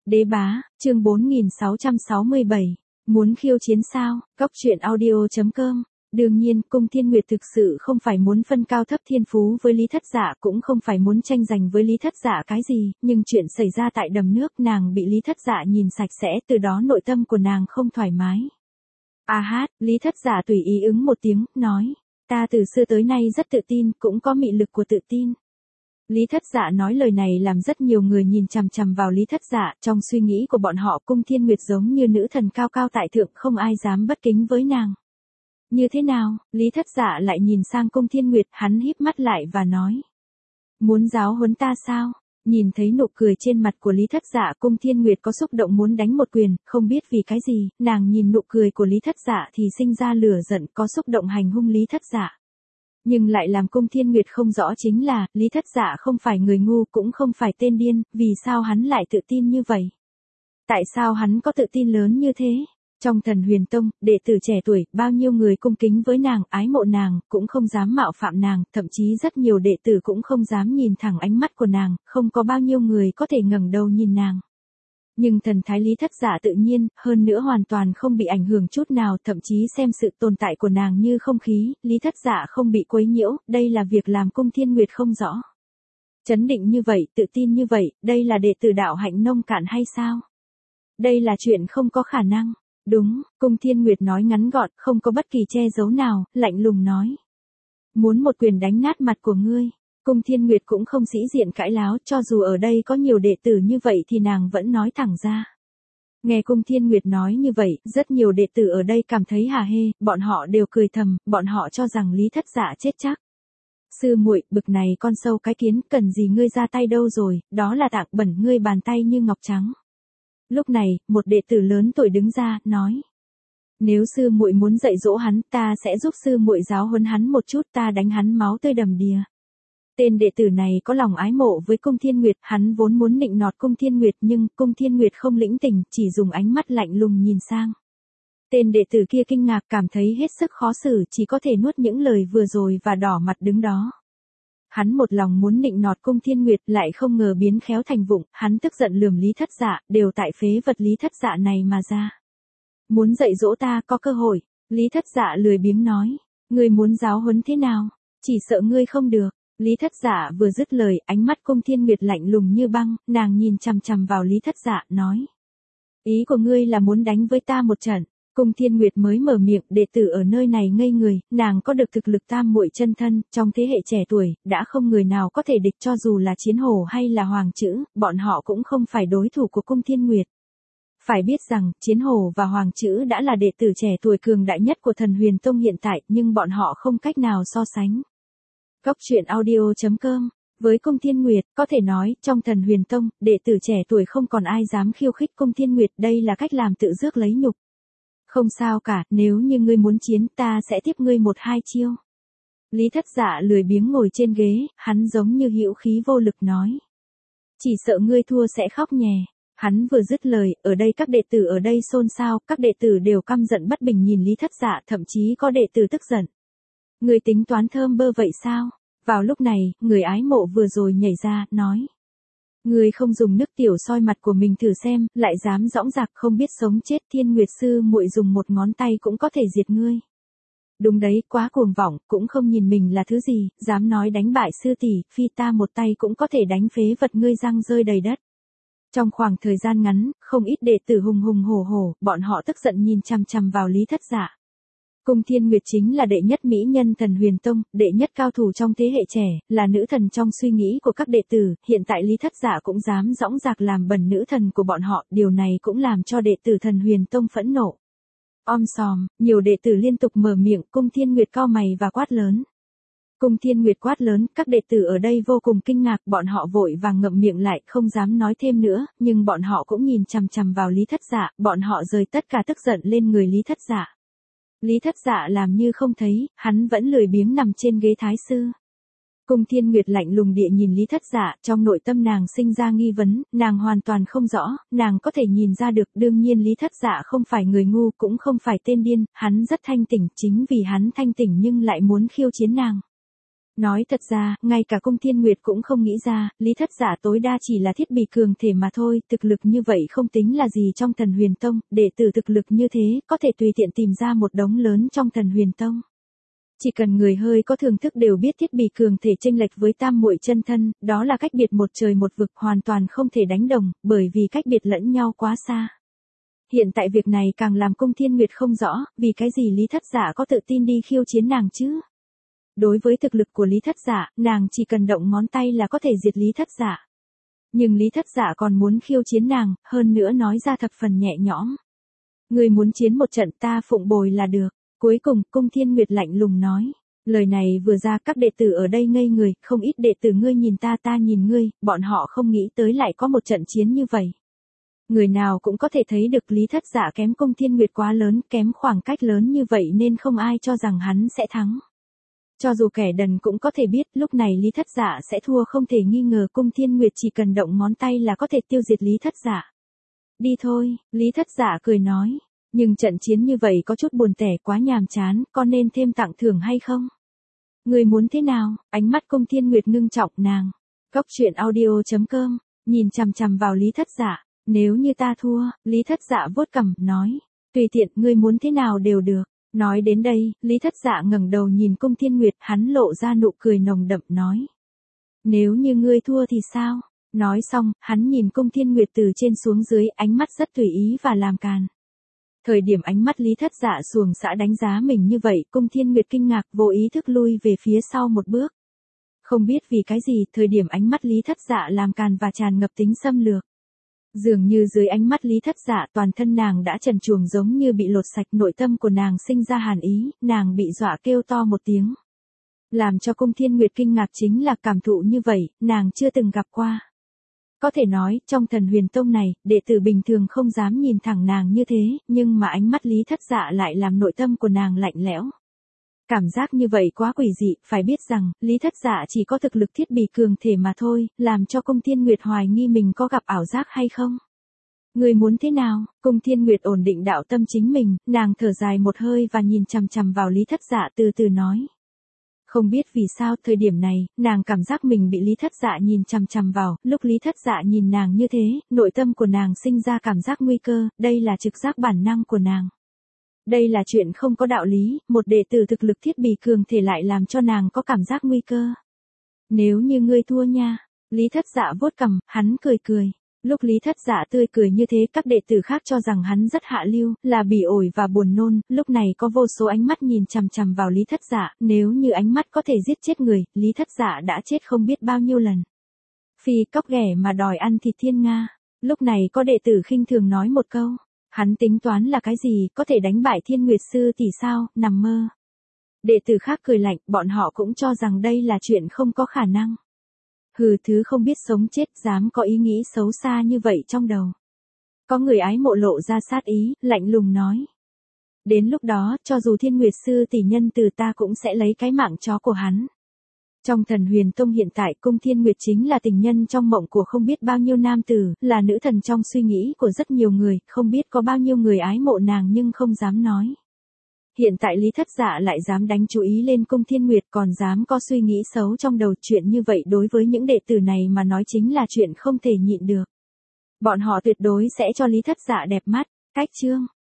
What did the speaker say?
Đế bá, chương 4667. Muốn khiêu chiến sao? Cóc truyện audio.com. Đương nhiên, Cung Thiên Nguyệt thực sự không phải muốn phân cao thấp thiên phú với Lý Thất Dạ, cũng không phải muốn tranh giành với Lý Thất Dạ cái gì, nhưng chuyện xảy ra tại đầm nước, nàng bị Lý Thất Dạ nhìn sạch sẽ, từ đó nội tâm của nàng không thoải mái. A hát, Lý Thất Dạ tùy ý ứng một tiếng, nói, ta từ xưa tới nay rất tự tin, cũng có mị lực của tự tin. Lý Thất Dạ nói lời này làm rất nhiều người nhìn chằm chằm vào Lý Thất Dạ, trong suy nghĩ của bọn họ Cung Thiên Nguyệt giống như nữ thần cao cao tại thượng, không ai dám bất kính với nàng. Như thế nào? Lý Thất Dạ lại nhìn sang Cung Thiên Nguyệt, hắn híp mắt lại và nói. Muốn giáo huấn ta sao? Nhìn thấy nụ cười trên mặt của Lý Thất Dạ, Cung Thiên Nguyệt có xúc động muốn đánh một quyền, không biết vì cái gì, nàng nhìn nụ cười của Lý Thất Dạ thì sinh ra lửa giận, có xúc động hành hung Lý Thất Dạ. Nhưng lại làm Cung Thiên Nguyệt không rõ chính là, Lý Thất Dạ không phải người ngu, cũng không phải tên điên, vì sao hắn lại tự tin như vậy? Tại sao hắn có tự tin lớn như thế? Trong Thần Huyền Tông, đệ tử trẻ tuổi, bao nhiêu người cung kính với nàng, ái mộ nàng, cũng không dám mạo phạm nàng, thậm chí rất nhiều đệ tử cũng không dám nhìn thẳng ánh mắt của nàng, không có bao nhiêu người có thể ngẩng đầu nhìn nàng. Nhưng thần thái Lý Thất Dạ tự nhiên, hơn nữa hoàn toàn không bị ảnh hưởng chút nào, thậm chí xem sự tồn tại của nàng như không khí, Lý Thất Dạ không bị quấy nhiễu, đây là việc làm Cung Thiên Nguyệt không rõ. Chấn định như vậy, tự tin như vậy, đây là đệ tử đạo hạnh nông cạn hay sao? Đây là chuyện không có khả năng. Đúng, Cung Thiên Nguyệt nói ngắn gọn, không có bất kỳ che giấu nào, lạnh lùng nói. Muốn một quyền đánh nát mặt của ngươi. Cung Thiên Nguyệt cũng không sĩ diện cãi láo, cho dù ở đây có nhiều đệ tử như vậy thì nàng vẫn nói thẳng ra. Nghe Cung Thiên Nguyệt nói như vậy, rất nhiều đệ tử ở đây cảm thấy hả hê, bọn họ đều cười thầm, bọn họ cho rằng Lý Thất Dạ chết chắc. Sư muội, bực này con sâu cái kiến, cần gì ngươi ra tay đâu rồi, đó là tạng bẩn ngươi bàn tay như ngọc trắng. Lúc này, một đệ tử lớn tuổi đứng ra, nói. Nếu sư muội muốn dạy dỗ hắn, ta sẽ giúp sư muội giáo huấn hắn một chút, ta đánh hắn máu tươi đầm đìa. Tên đệ tử này có lòng ái mộ với Cung Thiên Nguyệt, hắn vốn muốn nịnh nọt Cung Thiên Nguyệt nhưng Cung Thiên Nguyệt không lĩnh tình, chỉ dùng ánh mắt lạnh lùng nhìn sang. Tên đệ tử kia kinh ngạc, cảm thấy hết sức khó xử, chỉ có thể nuốt những lời vừa rồi và đỏ mặt đứng đó. Hắn một lòng muốn nịnh nọt Cung Thiên Nguyệt, lại không ngờ biến khéo thành vụng, hắn tức giận lườm Lý Thất Dạ, đều tại phế vật Lý Thất Dạ này mà ra. Muốn dạy dỗ ta có cơ hội, Lý Thất Dạ lười biếng nói, ngươi muốn giáo huấn thế nào, chỉ sợ ngươi không được. Lý Thất Dạ vừa dứt lời, ánh mắt Cung Thiên Nguyệt lạnh lùng như băng, nàng nhìn chằm chằm vào Lý Thất Dạ, nói. Ý của ngươi là muốn đánh với ta một trận. Cung Thiên Nguyệt mới mở miệng, đệ tử ở nơi này ngây người, nàng có được thực lực tam muội chân thân, trong thế hệ trẻ tuổi, đã không người nào có thể địch cho dù là Chiến Hổ hay là Hoàng Chữ, bọn họ cũng không phải đối thủ của Cung Thiên Nguyệt. Phải biết rằng, Chiến Hổ và Hoàng Chữ đã là đệ tử trẻ tuổi cường đại nhất của Thần Huyền Tông hiện tại, nhưng bọn họ không cách nào so sánh. Cóc truyện audio.com. Với Cung Thiên Nguyệt, có thể nói, trong Thần Huyền Tông, đệ tử trẻ tuổi không còn ai dám khiêu khích Cung Thiên Nguyệt, đây là cách làm tự rước lấy nhục. Không sao cả, nếu như ngươi muốn chiến, ta sẽ tiếp ngươi một hai chiêu. Lý Thất Dạ lười biếng ngồi trên ghế, hắn giống như hữu khí vô lực nói. Chỉ sợ ngươi thua sẽ khóc nhè. Hắn vừa dứt lời, ở đây các đệ tử ở đây xôn xao, các đệ tử đều căm giận bất bình nhìn Lý Thất Dạ, thậm chí có đệ tử tức giận. Ngươi tính toán thơm bơ vậy sao? Vào lúc này, người ái mộ vừa rồi nhảy ra, nói. Ngươi không dùng nước tiểu soi mặt của mình thử xem, lại dám dõng dạc không biết sống chết, Thiên Nguyệt sư muội dùng một ngón tay cũng có thể diệt ngươi. Đúng đấy, quá cuồng vọng, cũng không nhìn mình là thứ gì, dám nói đánh bại sư tỷ, phi ta một tay cũng có thể đánh phế vật ngươi răng rơi đầy đất. Trong khoảng thời gian ngắn, không ít đệ tử hùng hùng hổ hổ, bọn họ tức giận nhìn chằm chằm vào Lý Thất Dạ. Cung Thiên Nguyệt chính là đệ nhất mỹ nhân Thần Huyền Tông, đệ nhất cao thủ trong thế hệ trẻ, là nữ thần trong suy nghĩ của các đệ tử, hiện tại Lý Thất Dạ cũng dám dõng dạc làm bẩn nữ thần của bọn họ, điều này cũng làm cho đệ tử Thần Huyền Tông phẫn nộ. Om sòm, nhiều đệ tử liên tục mở miệng, Cung Thiên Nguyệt cau mày và quát lớn. Cung Thiên Nguyệt quát lớn, các đệ tử ở đây vô cùng kinh ngạc, bọn họ vội vàng ngậm miệng lại, không dám nói thêm nữa, nhưng bọn họ cũng nhìn chằm chằm vào Lý Thất Dạ, bọn họ rời tất cả tức giận lên người Lý Thất Dạ. Lý Thất Dạ làm như không thấy, hắn vẫn lười biếng nằm trên ghế thái sư. Cung Thiên Nguyệt lạnh lùng địa nhìn Lý Thất Dạ, trong nội tâm nàng sinh ra nghi vấn, nàng hoàn toàn không rõ, nàng có thể nhìn ra được, đương nhiên Lý Thất Dạ không phải người ngu, cũng không phải tên điên, hắn rất thanh tỉnh, chính vì hắn thanh tỉnh nhưng lại muốn khiêu chiến nàng. Nói thật ra, ngay cả Cung Thiên Nguyệt cũng không nghĩ ra, Lý Thất Dạ tối đa chỉ là thiết bị cường thể mà thôi, thực lực như vậy không tính là gì trong Thần Huyền Tông, đệ tử thực lực như thế, có thể tùy tiện tìm ra một đống lớn trong Thần Huyền Tông. Chỉ cần người hơi có thưởng thức đều biết thiết bị cường thể chênh lệch với tam muội chân thân, đó là cách biệt một trời một vực hoàn toàn không thể đánh đồng, bởi vì cách biệt lẫn nhau quá xa. Hiện tại việc này càng làm Cung Thiên Nguyệt không rõ, vì cái gì Lý Thất Dạ có tự tin đi khiêu chiến nàng chứ? Đối với thực lực của Lý Thất Dạ, nàng chỉ cần động ngón tay là có thể diệt Lý Thất Dạ. Nhưng Lý Thất Dạ còn muốn khiêu chiến nàng, hơn nữa nói ra thập phần nhẹ nhõm. Người muốn chiến một trận ta phụng bồi là được. Cuối cùng, Cung Thiên Nguyệt lạnh lùng nói. Lời này vừa ra các đệ tử ở đây ngây người, không ít đệ tử ngươi nhìn ta nhìn ngươi, bọn họ không nghĩ tới lại có một trận chiến như vậy. Người nào cũng có thể thấy được Lý Thất Dạ kém Cung Thiên Nguyệt quá lớn, kém khoảng cách lớn như vậy nên không ai cho rằng hắn sẽ thắng. Cho dù kẻ đần cũng có thể biết lúc này Lý Thất Dạ sẽ thua không thể nghi ngờ, Cung Thiên Nguyệt chỉ cần động ngón tay là có thể tiêu diệt Lý Thất Dạ. Đi thôi, Lý Thất Dạ cười nói. Nhưng trận chiến như vậy có chút buồn tẻ quá nhàm chán, có nên thêm tặng thưởng hay không? Người muốn thế nào? Ánh mắt Cung Thiên Nguyệt ngưng trọng nàng. Góc truyện audio.com, nhìn chằm chằm vào Lý Thất Dạ. Nếu như ta thua, Lý Thất Dạ vuốt cằm, nói. Tùy tiện, ngươi muốn thế nào đều được. Nói đến đây, Lý Thất Dạ ngẩng đầu nhìn Cung Thiên Nguyệt, hắn lộ ra nụ cười nồng đậm nói. Nếu như ngươi thua thì sao? Nói xong, hắn nhìn Cung Thiên Nguyệt từ trên xuống dưới, ánh mắt rất tùy ý và làm càn. Thời điểm ánh mắt Lý Thất Dạ xuồng xã đánh giá mình như vậy, Cung Thiên Nguyệt kinh ngạc vô ý thức lui về phía sau một bước. Không biết vì cái gì, thời điểm ánh mắt Lý Thất Dạ làm càn và tràn ngập tính xâm lược. Dường như dưới ánh mắt Lý Thất Dạ toàn thân nàng đã trần truồng giống như bị lột sạch, nội tâm của nàng sinh ra hàn ý, nàng bị dọa kêu to một tiếng. Làm cho Cung Thiên Nguyệt kinh ngạc chính là cảm thụ như vậy, nàng chưa từng gặp qua. Có thể nói, trong Thần Huyền Tông này, đệ tử bình thường không dám nhìn thẳng nàng như thế, nhưng mà ánh mắt Lý Thất Dạ lại làm nội tâm của nàng lạnh lẽo. Cảm giác như vậy quá quỷ dị, phải biết rằng, Lý Thất Dạ chỉ có thực lực thiết bị cường thể mà thôi, làm cho Cung Thiên Nguyệt hoài nghi mình có gặp ảo giác hay không. Người muốn thế nào? Cung Thiên Nguyệt ổn định đạo tâm chính mình, nàng thở dài một hơi và nhìn chằm chằm vào Lý Thất Dạ từ từ nói. Không biết vì sao, thời điểm này, nàng cảm giác mình bị Lý Thất Dạ nhìn chằm chằm vào, lúc Lý Thất Dạ nhìn nàng như thế, nội tâm của nàng sinh ra cảm giác nguy cơ, đây là trực giác bản năng của nàng. Đây là chuyện không có đạo lý, một đệ tử thực lực thiết bị cường thể lại làm cho nàng có cảm giác nguy cơ. Nếu như ngươi thua nha, Lý Thất Dạ vuốt cằm, hắn cười cười. Lúc Lý Thất Dạ tươi cười như thế, các đệ tử khác cho rằng hắn rất hạ lưu, là bỉ ổi và buồn nôn, lúc này có vô số ánh mắt nhìn chằm chằm vào Lý Thất Dạ, nếu như ánh mắt có thể giết chết người, Lý Thất Dạ đã chết không biết bao nhiêu lần. Phi cóc ghẻ mà đòi ăn thịt thiên nga. Lúc này có đệ tử khinh thường nói một câu, hắn tính toán là cái gì, có thể đánh bại Thiên Nguyệt sư tỷ sao, nằm mơ. Đệ tử khác cười lạnh, bọn họ cũng cho rằng đây là chuyện không có khả năng. Hừ, thứ không biết sống chết dám có ý nghĩ xấu xa như vậy trong đầu. Có người ái mộ lộ ra sát ý, lạnh lùng nói. Đến lúc đó, cho dù Thiên Nguyệt sư tỷ nhân từ ta cũng sẽ lấy cái mạng chó của hắn. Trong Thần Huyền Tông hiện tại, Cung Thiên Nguyệt chính là tình nhân trong mộng của không biết bao nhiêu nam tử, là nữ thần trong suy nghĩ của rất nhiều người, không biết có bao nhiêu người ái mộ nàng nhưng không dám nói. Hiện tại Lý Thất Dạ lại dám đánh chú ý lên Cung Thiên Nguyệt, còn dám có suy nghĩ xấu trong đầu, chuyện như vậy đối với những đệ tử này mà nói chính là chuyện không thể nhịn được. Bọn họ tuyệt đối sẽ cho Lý Thất Dạ đẹp mắt. Cách chương